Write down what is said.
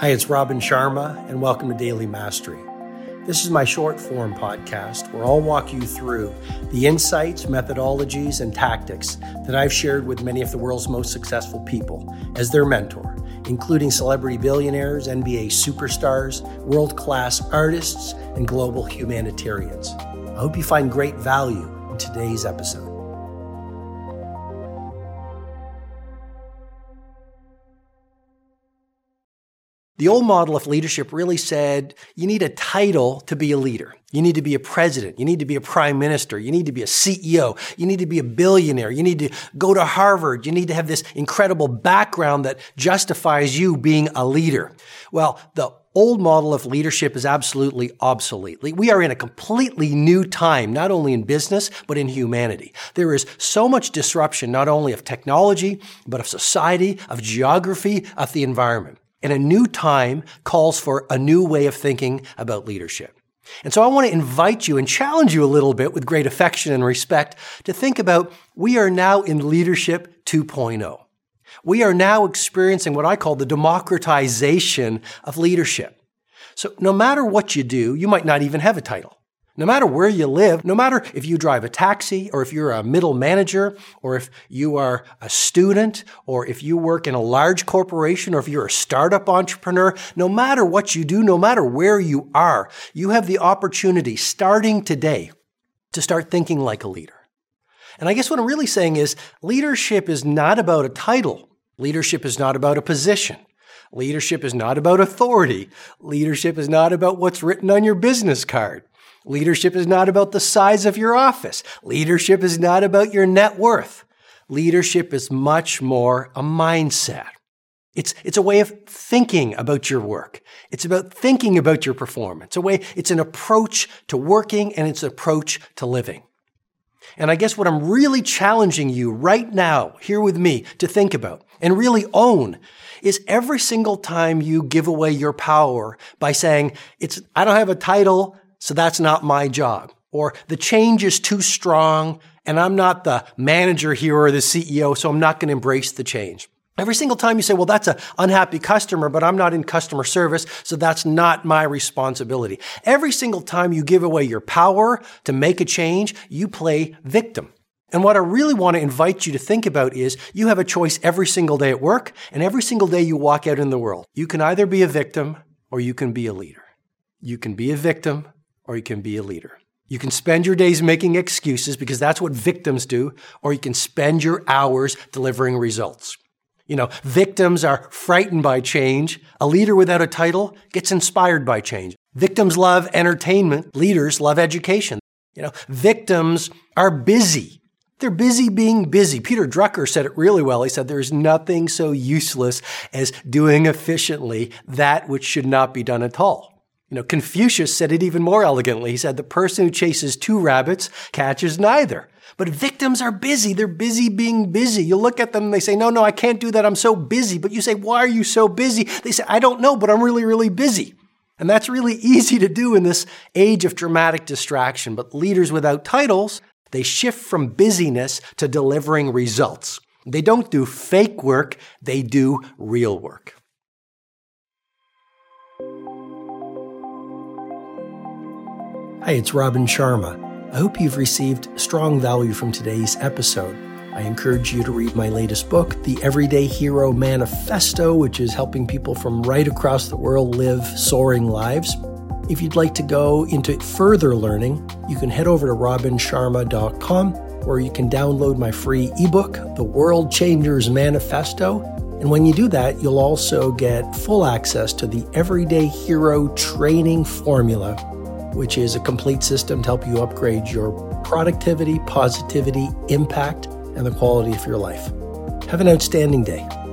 Hi, it's Robin Sharma, and welcome to Daily Mastery. This is my short form podcast where I'll walk you through the insights, methodologies, and tactics that I've shared with many of the world's most successful people as their mentor, including celebrity billionaires, NBA superstars, world-class artists, and global humanitarians. I hope you find great value in today's episode. The old model of leadership really said you need a title to be a leader. You need to be a president. You need to be a prime minister. You need to be a CEO. You need to be a billionaire. You need to go to Harvard. You need to have this incredible background that justifies you being a leader. Well, the old model of leadership is absolutely obsolete. We are in a completely new time, not only in business, but in humanity. There is so much disruption, not only of technology, but of society, of geography, of the environment. And a new time calls for a new way of thinking about leadership. And so I want to invite you and challenge you a little bit with great affection and respect to think about we are now in Leadership 2.0. We are now experiencing what I call the democratization of leadership. So no matter what you do, you might not even have a title. No matter where you live, no matter if you drive a taxi or if you're a middle manager or if you are a student or if you work in a large corporation or if you're a startup entrepreneur, no matter what you do, no matter where you are, you have the opportunity starting today to start thinking like a leader. And I guess what I'm really saying is leadership is not about a title. Leadership is not about a position. Leadership is not about authority. Leadership is not about what's written on your business card. Leadership is not about the size of your office. Leadership is not about your net worth. Leadership is much more a mindset. It's a way of thinking about your work. It's about thinking about your performance. It's an approach to working and it's an approach to living. And I guess what I'm really challenging you right now, here with me, to think about and really own is every single time you give away your power by saying, I don't have a title, so that's not my job. Or the change is too strong and I'm not the manager here or the CEO, so I'm not going to embrace the change. Every single time you say, well, that's an unhappy customer, but I'm not in customer service, so that's not my responsibility. Every single time you give away your power to make a change, you play victim. And what I really want to invite you to think about is you have a choice every single day at work and every single day you walk out in the world. You can either be a victim or you can be a leader. You can be a victim or you can be a leader. You can spend your days making excuses because that's what victims do, or you can spend your hours delivering results. Victims are frightened by change. A leader without a title gets inspired by change. Victims love entertainment. Leaders love education. Victims are busy. They're busy being busy. Peter Drucker said it really well. He said, there's nothing so useless as doing efficiently that which should not be done at all. Confucius said it even more elegantly. He said, the person who chases two rabbits catches neither. But victims are busy. They're busy being busy. You look at them and they say, no, I can't do that. I'm so busy. But you say, why are you so busy? They say, I don't know, but I'm really, really busy. And that's really easy to do in this age of dramatic distraction. But leaders without titles, they shift from busyness to delivering results. They don't do fake work. They do real work. Hi, it's Robin Sharma. I hope you've received strong value from today's episode. I encourage you to read my latest book, The Everyday Hero Manifesto, which is helping people from right across the world live soaring lives. If you'd like to go into further learning, you can head over to robinsharma.com, where you can download my free ebook, The World Changers Manifesto. And when you do that, you'll also get full access to the Everyday Hero Training Formula, which is a complete system to help you upgrade your productivity, positivity, impact, and the quality of your life. Have an outstanding day.